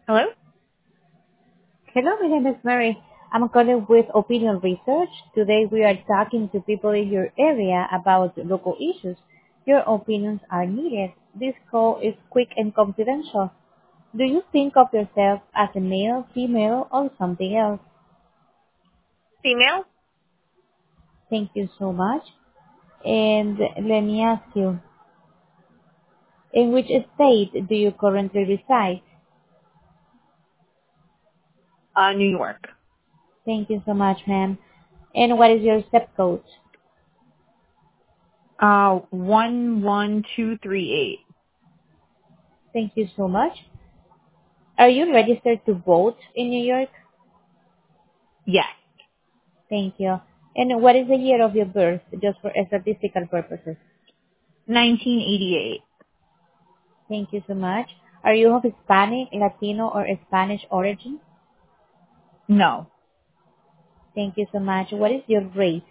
Hello? Hello, my name is Mary. I'm calling with Opinion Research. Today we are talking to people in your area about local issues. Your opinions are needed. This call is quick and confidential. Do you think of yourself as a male, female, or something else? Female? Thank you so much. And let me ask you, in which state do you currently reside? New York. Thank you so much, ma'am. And what is your zip code? 11238. Thank you so much. Are you registered to vote in New York? Yes. Thank you. And what is the year of your birth, just for statistical purposes? 1988. Thank you so much. Are you of Hispanic, Latino, or Spanish origin? No. Thank you so much. What is your race?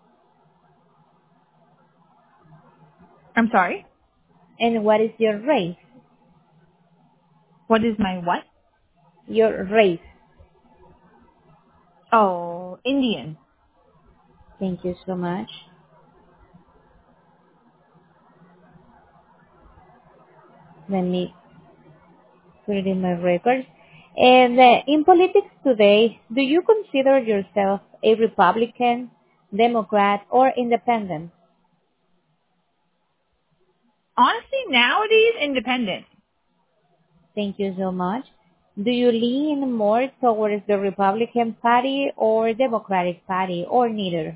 I'm sorry? And what is your race? What is my what? Your race. Oh, Indian. Thank you so much. Let me put it in my records. And in politics today, do you consider yourself a Republican, Democrat, or Independent? Honestly, nowadays, independent. Thank you so much. Do you lean more towards the Republican Party or Democratic Party or neither?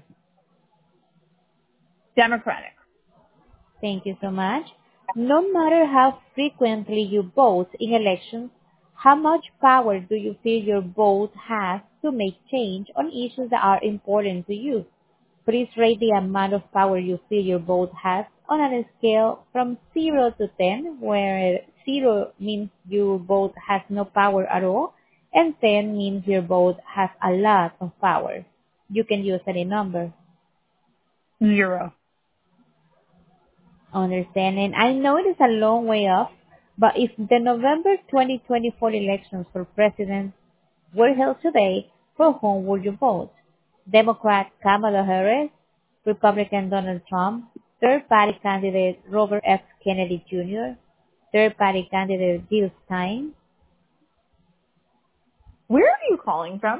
Democratic. Thank you so much. No matter how frequently you vote in elections, how much power do you feel your vote has to make change on issues that are important to you? Please rate the amount of power you feel your vote has on a scale from 0 to 10, where 0 means your vote has no power at all, and 10 means your vote has a lot of power. You can use any number. 0. Understand? And I know it is a long way off, but if the November 2024 elections for president were held today, for whom would you vote? Democrat Kamala Harris, Republican Donald Trump, third-party candidate Robert F. Kennedy Jr., third-party candidate Jill Stein. Where are you calling from?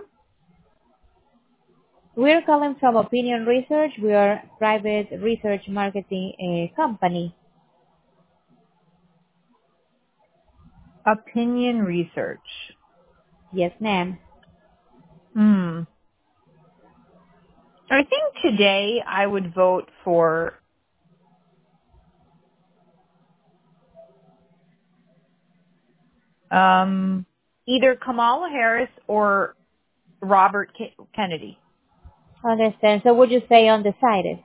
We're calling from Opinion Research. We are a private research marketing company. Opinion research. Yes, ma'am. I think today I would vote for either Kamala Harris or Robert Kennedy. Understand. So would you say undecided?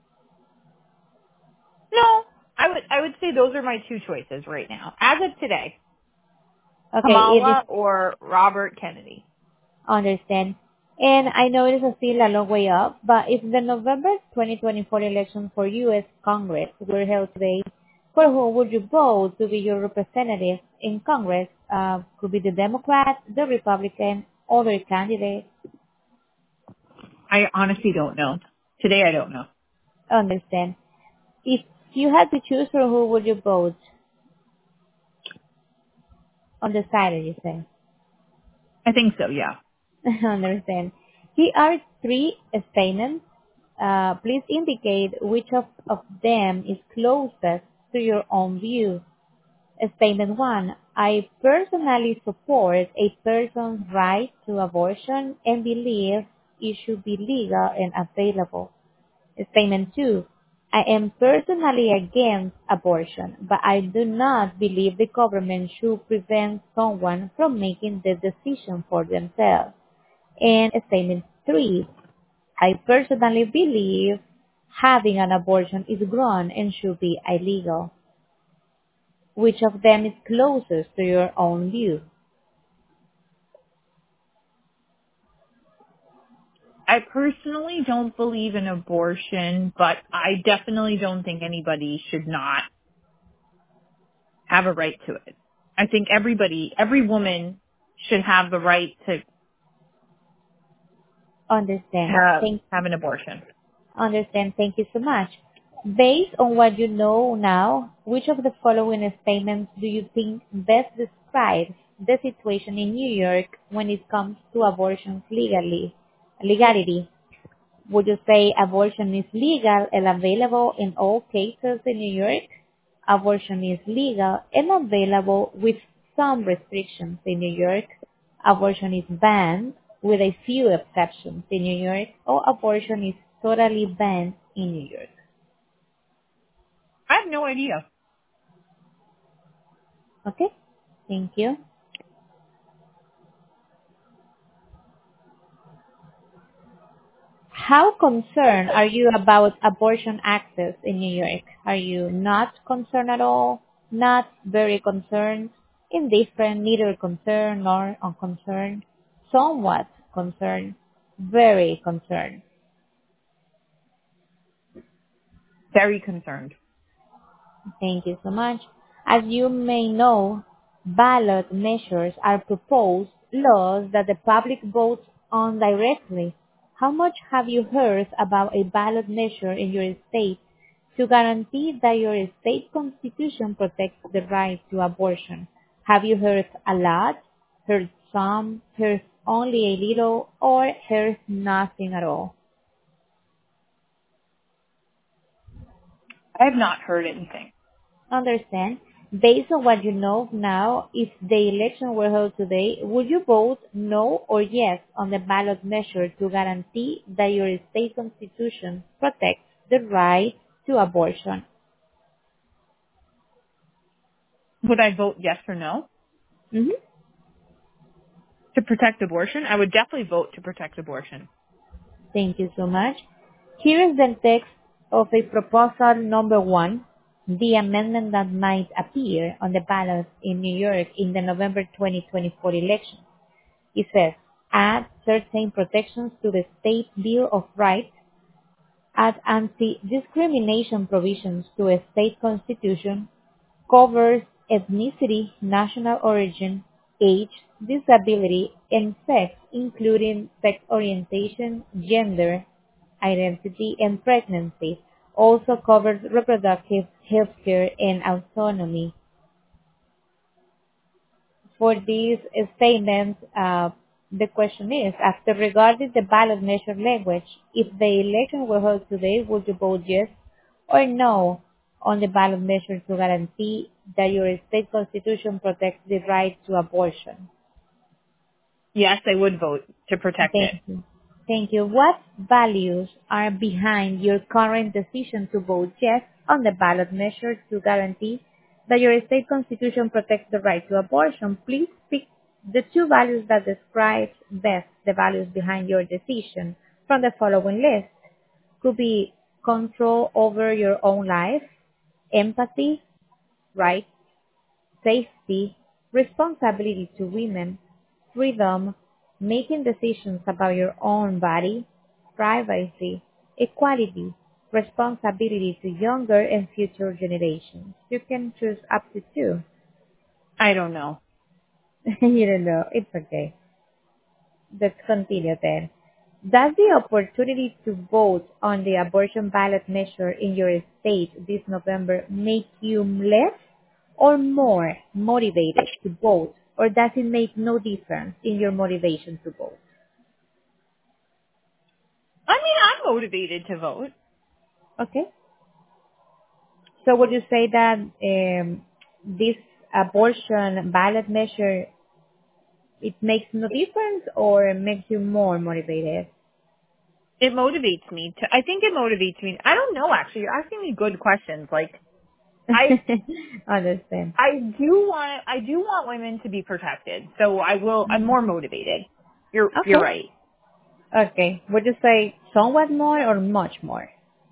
No, I would say those are my two choices right now. As of today, Okay, it is Kamala or Robert Kennedy. understand. And I know it is still a long way up, but if the November 2024 election for U.S. Congress were held today, for whom would you vote to be your representative in Congress? Could be the Democrat, the Republican, other candidate. I honestly don't know. Today I don't know. Understand. If you had to choose for who would you vote? Undecided, you say. I think so, yeah. Understand. Here are three statements. Please indicate which of them is closest to your own view. Statement 1. I personally support a person's right to abortion and believe it should be legal and available. Statement 2. I am personally against abortion, but I do not believe the government should prevent someone from making the decision for themselves. And statement 3, I personally believe having an abortion is wrong and should be illegal. Which of them is closest to your own view? I personally don't believe in abortion, but I definitely don't think anybody should not have a right to it. I think every woman should have the right to Understand. have an abortion. Understand. Thank you so much. Based on what you know now, which of the following statements do you think best describes the situation in New York when it comes to abortions legality? Would you say abortion is legal and available in all cases in New York? Abortion is legal and available with some restrictions in New York. Abortion is banned with a few exceptions in New York, or abortion is totally banned in New York. I have no idea. Okay, thank you. How concerned are you about abortion access in New York? Are you not concerned at all? Not very concerned? Indifferent, neither concerned nor unconcerned? Somewhat concerned? Very concerned? Very concerned. Thank you so much. As you may know, ballot measures are proposed laws that the public votes on directly. How much have you heard about a ballot measure in your state to guarantee that your state constitution protects the right to abortion? Have you heard a lot, heard some, heard only a little, or heard nothing at all? I have not heard anything. Understand. Based on what you know now, if the election were held today, would you vote no or yes on the ballot measure to guarantee that your state constitution protects the right to abortion? Would I vote yes or no? Mm-hmm. To protect abortion? I would definitely vote to protect abortion. Thank you so much. Here is the text of a proposal number 1, the amendment that might appear on the ballot in New York in the November 2024 election. It says, add certain protections to the State Bill of Rights, add anti-discrimination provisions to a state constitution, covers ethnicity, national origin, age, disability, and sex, including sex orientation, gender, identity, and pregnancy. Also covers reproductive health care and autonomy. For these statements, the question is, after regarding the ballot measure language, if the election were held today, would you vote yes or no on the ballot measure to guarantee that your state constitution protects the right to abortion? Yes, I would vote to protect it. Thank you. Thank you. What values are behind your current decision to vote yes on the ballot measure to guarantee that your state constitution protects the right to abortion? Please pick the 2 values that describe best the values behind your decision from the following list. Could be control over your own life, empathy, right, safety, responsibility to women, freedom, making decisions about your own body, privacy, equality, responsibility to younger and future generations. You can choose up to 2. I don't know. You don't know. It's okay. Let's continue then. Does the opportunity to vote on the abortion ballot measure in your state this November make you less or more motivated to vote, or does it make no difference in your motivation to vote? I mean, I'm motivated to vote. Okay. So would you say that this abortion ballot measure, it makes no difference or makes you more motivated? It motivates me to, I think it motivates me. I don't know, actually. You're asking me good questions. Like, I understand. I do want women to be protected. So I'm more motivated. You're right. Okay. Would you say somewhat more or much more?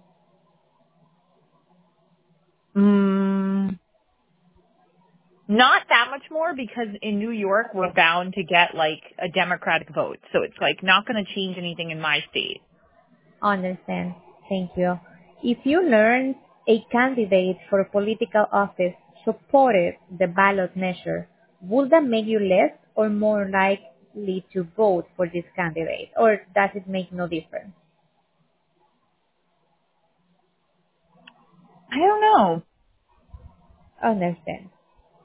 Not that much more, because in New York we're bound to get like a Democratic vote. So it's like not going to change anything in my state. Understand. Thank you. If you learned a candidate for political office supported the ballot measure, would that make you less or more likely to vote for this candidate? Or does it make no difference? I don't know. Understand.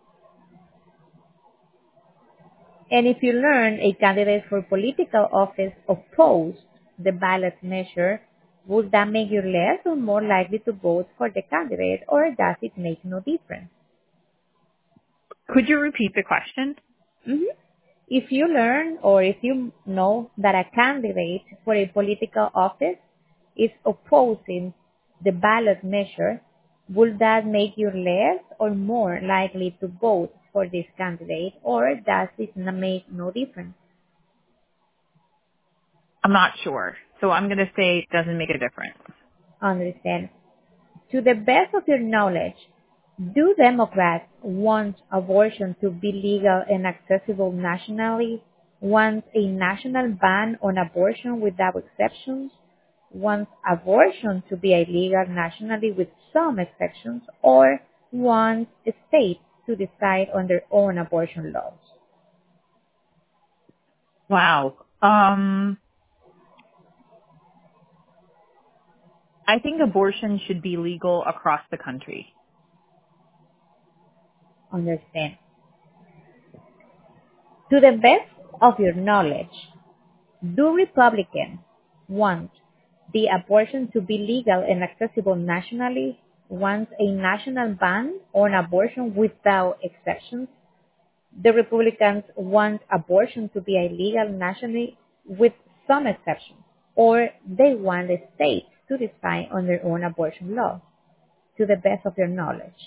And if you learn a candidate for political office opposed the ballot measure, would that make you less or more likely to vote for the candidate, or does it make no difference? Could you repeat the question? Mhm. If you learn or if you know that a candidate for a political office is opposing the ballot measure, would that make you less or more likely to vote for this candidate, or does it make no difference? I'm not sure. So I'm going to say it doesn't make a difference. Understand. To the best of your knowledge, do Democrats want abortion to be legal and accessible nationally? Want a national ban on abortion without exceptions? Want abortion to be illegal nationally with some exceptions? Or want states to decide on their own abortion laws? Wow. I think abortion should be legal across the country. Understand. To the best of your knowledge, do Republicans want the abortion to be legal and accessible nationally? Want a national ban on abortion without exceptions? The Republicans want abortion to be illegal nationally with some exceptions, or they want the states to decide on their own abortion law, to the best of your knowledge.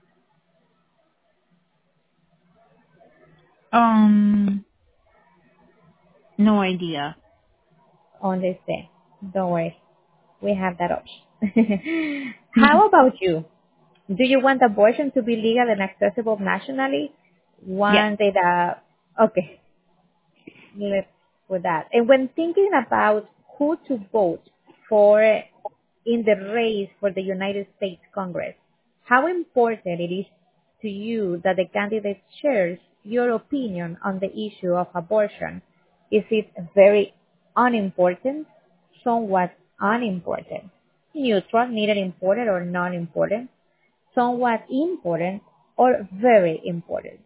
No idea. Understand. Don't worry. We have that option. How about you? Do you want abortion to be legal and accessible nationally? Yes. Want it, okay, let's put that. And when thinking about who to vote for in the race for the United States Congress, how important it is to you that the candidate shares your opinion on the issue of abortion? Is it very unimportant, somewhat unimportant, neutral, neither important or non-important, somewhat important, or very important?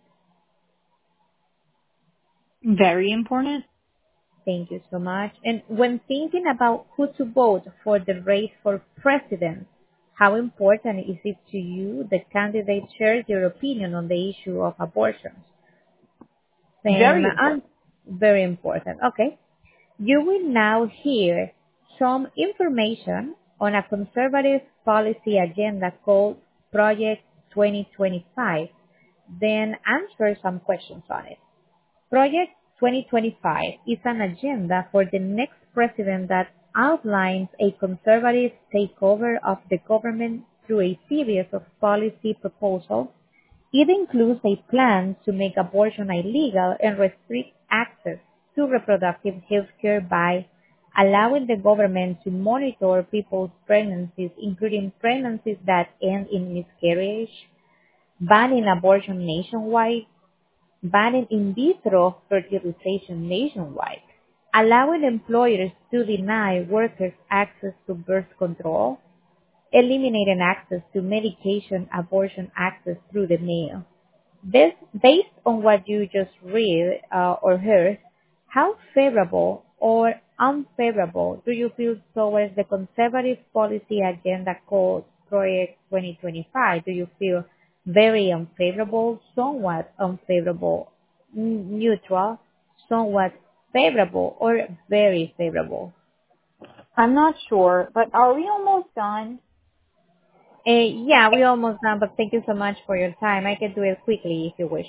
Very important. Thank you so much. And when thinking about who to vote for the race for president, how important is it to you the candidate shares your opinion on the issue of abortions? Very Same and important. very important. Okay. You will now hear some information on a conservative policy agenda called Project 2025, then answer some questions on it. Project 2025 is an agenda for the next president that outlines a conservative takeover of the government through a series of policy proposals. It includes a plan to make abortion illegal and restrict access to reproductive health care by allowing the government to monitor people's pregnancies, including pregnancies that end in miscarriage, banning abortion nationwide, banning in vitro fertilization nationwide, allowing employers to deny workers access to birth control, eliminating access to medication abortion access through the mail. This, based on what you just read or heard, how favorable or unfavorable do you feel towards the conservative policy agenda called Project 2025? Do you feel very unfavorable, somewhat unfavorable, neutral, somewhat favorable, or very favorable? I'm not sure, but are we almost done? Yeah, we're almost done, but thank you so much for your time. I can do it quickly if you wish.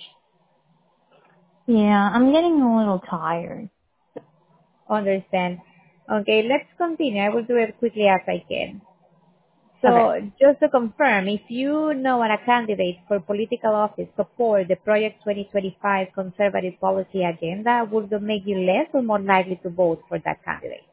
Yeah, I'm getting a little tired. Understand. Okay, let's continue. I will do it quickly as I can. Okay. So, just to confirm, if you know a candidate for political office support the Project 2025 conservative policy agenda, would it make you less or more likely to vote for that candidate?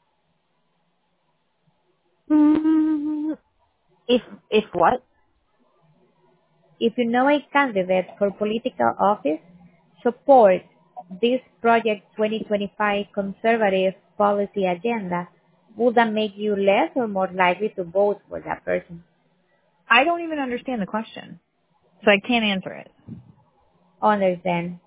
Mm, if what? If you know a candidate for political office support this Project 2025 conservative policy agenda, would that make you less or more likely to vote for that person? I don't even understand the question, so I can't answer it. Understand.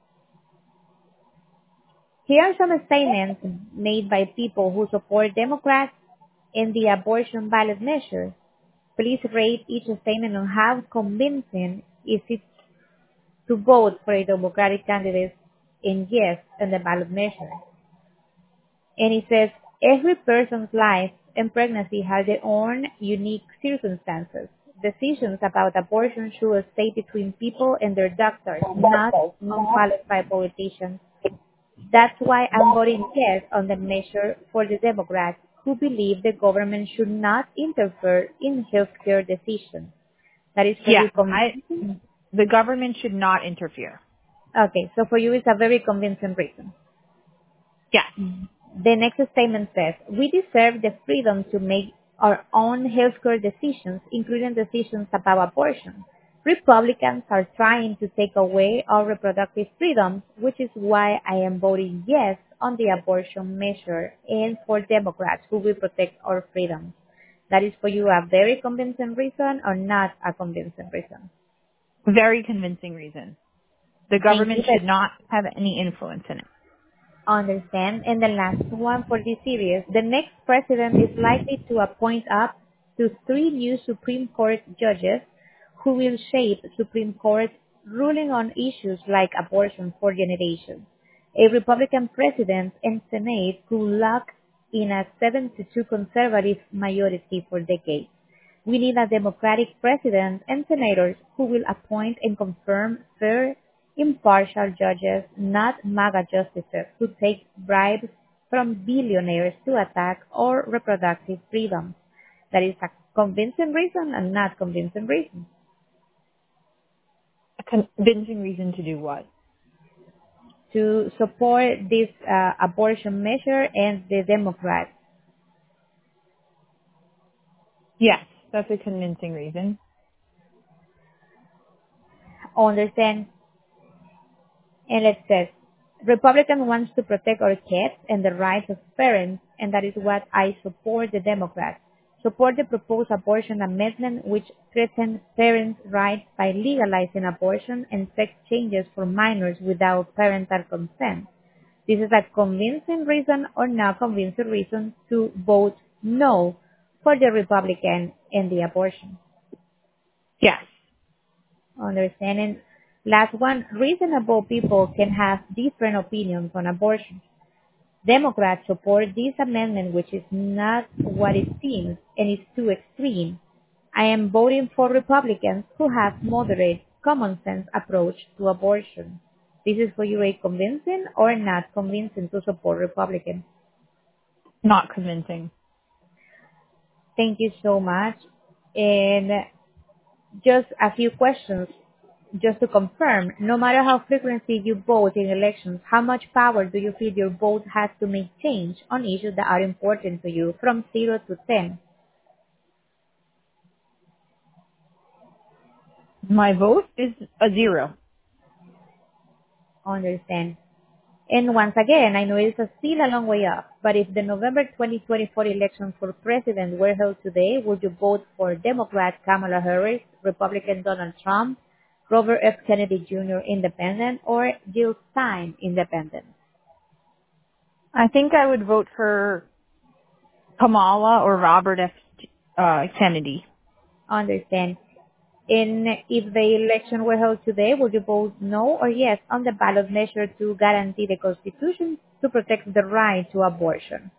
Here are some statements made by people who support Democrats in the abortion ballot measure. Please rate each statement on how convincing is it to vote for a Democratic candidate in yes on the ballot measure. And it says, every person's life and pregnancy has their own unique circumstances. Decisions about abortion should stay between people and their doctors, not non-qualified politicians. That's why I'm voting yes on the measure for the Democrats who believe the government should not interfere in healthcare decisions. That is for you convincing? The government should not interfere. Okay, so for you it's a very convincing reason. Yes. The next statement says, we deserve the freedom to make our own healthcare decisions, including decisions about abortion. Republicans are trying to take away our reproductive freedoms, which is why I am voting yes on the abortion measure and for Democrats who will protect our freedoms. That is for you a very convincing reason or not a convincing reason? Very convincing reason. The government should not have any influence in it. Understand. And the last one for this series, the next president is likely to appoint up to 3 new Supreme Court judges who will shape Supreme Court ruling on issues like abortion for generations. A Republican president and Senate could lock in a 7-2 conservative majority for decades. We need a Democratic president and senators who will appoint and confirm fair, impartial judges, not MAGA justices who take bribes from billionaires to attack our reproductive freedom. That is a convincing reason and not convincing reason. A convincing reason to do what? To support this abortion measure and the Democrats. Yes, that's a convincing reason. Understand? And it says, Republican wants to protect our kids and the rights of parents, and that is what I support the Democrats. Support the proposed abortion amendment which threatens parents' rights by legalizing abortion and sex changes for minors without parental consent. This is a convincing reason or not convincing reason to vote no for the Republican and the abortion. Yes. Understanding. Last one, reasonable people can have different opinions on abortion. Democrats support this amendment, which is not what it seems and is too extreme. I am voting for Republicans who have moderate, common sense approach to abortion. This is for you a convincing or not convincing to support Republicans? Not convincing. Thank you so much. And just a few questions. Just to confirm, no matter how frequently you vote in elections, how much power do you feel your vote has to make change on issues that are important to you from 0 to 10? My vote is a 0. Understand. And once again, I know it's still a long way off, but if the November 2024 election for president were held today, would you vote for Democrat Kamala Harris, Republican Donald Trump, Robert F. Kennedy Jr. Independent, or Jill Stein Independent? I think I would vote for Kamala or Robert F. Kennedy. Understand. And if the election were held today, would you vote no or yes on the ballot measure to guarantee the Constitution to protect the right to abortion?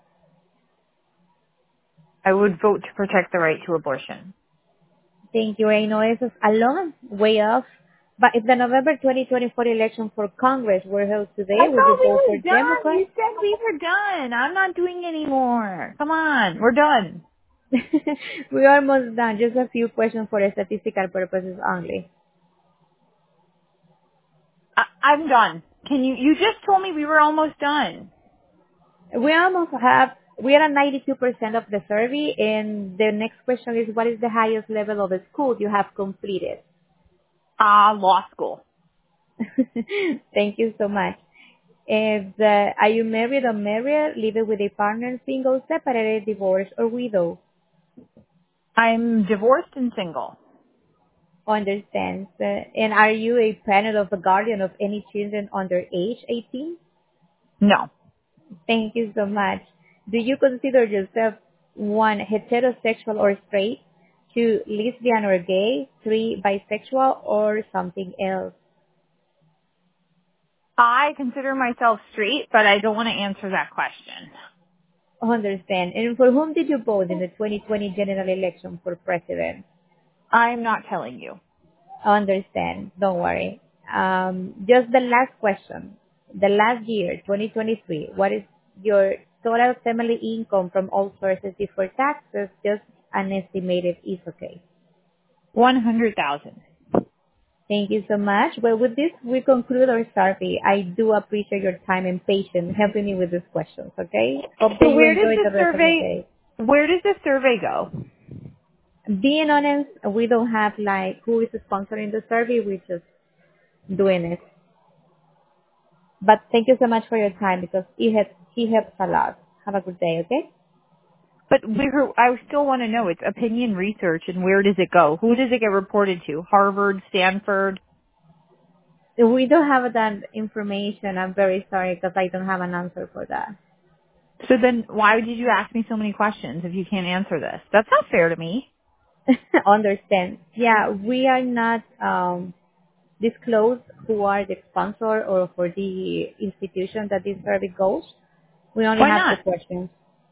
I would vote to protect the right to abortion. Thank you. I know it's a long way off, but if the November 2024 election for Congress were held today, would you vote for Democrats? You said we were done. I'm not doing anymore. Come on, we're done. We're almost done. Just a few questions for statistical purposes only. I'm done. You just told me we were almost done. We almost have, we are at 92% of the survey, and the next question is, what is the highest level of school you have completed? Law school. Thank you so much. Are you married or married, living with a partner, single, separated, divorced, or widow? I'm divorced and single. Understands. And are you a parent of a guardian of any children under age 18? No. Thank you so much. Do you consider yourself, 1, heterosexual or straight, 2, lesbian or gay, 3, bisexual, or something else? I consider myself straight, but I don't want to answer that question. Understand. And for whom did you vote in the 2020 general election for president? I'm not telling you. Understand. Don't worry. Just the last question. The last year, 2023, what is your total family income from all sources before taxes? Just an estimated is okay. 100,000. Thank you so much. Well, with this, we conclude our survey. I do appreciate your time and patience helping me with these questions, okay? Hope that So you enjoy the rest of the day. where does the survey go? Being honest, we don't have like who is sponsoring the survey. We're just doing it. But thank you so much for your time because he helps a lot. Have a good day, okay? But I still want to know, it's opinion research, and where does it go? Who does it get reported to? Harvard, Stanford? We don't have that information. I'm very sorry because I don't have an answer for that. So then why did you ask me so many questions if you can't answer this? That's not fair to me. Understand. Yeah, we are not disclose who are the sponsor or for the institution that this survey goes. We only Why have not? the questions.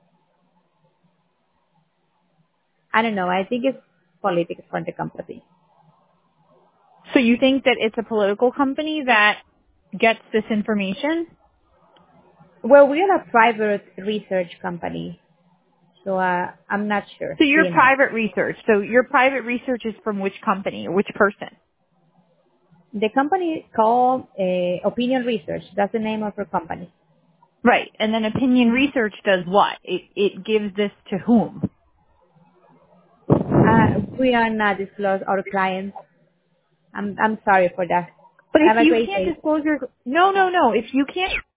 I don't know. I think it's politics for the company. So you think that it's a political company that gets this information? Well, we are a private research company, so I'm not sure. So your Being honest. private research. So your private research is from which company or which person? The company is called Opinion Research. That's the name of our company. Right. And then opinion research does what? It gives this to whom? We are not disclose our clients. I'm sorry for that. But Have if a you great can't day. disclose your, no. If you can't